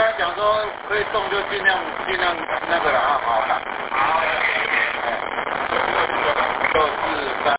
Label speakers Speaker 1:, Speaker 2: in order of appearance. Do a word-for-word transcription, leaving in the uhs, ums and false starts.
Speaker 1: 他讲说可以动就尽量尽量那个了啊，好了。好，谢谢。哎，六四三。